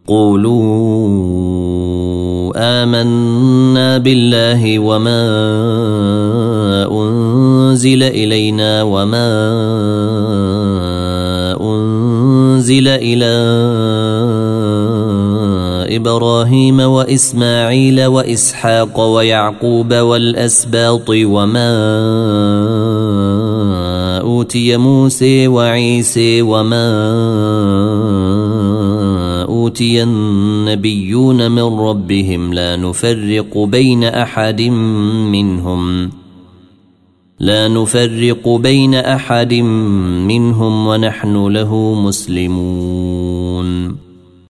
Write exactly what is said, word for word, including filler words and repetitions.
قولوا آمنا بالله وما أنزل إلينا وما أنزل إلى إبراهيم وإسماعيل وإسحاق ويعقوب والأسباط وما أوتي موسى وعيسى وما أوتي النبيون من ربهم لا نفرق بين أحد منهم لا نفرق بين أحد منهم ونحن له مسلمون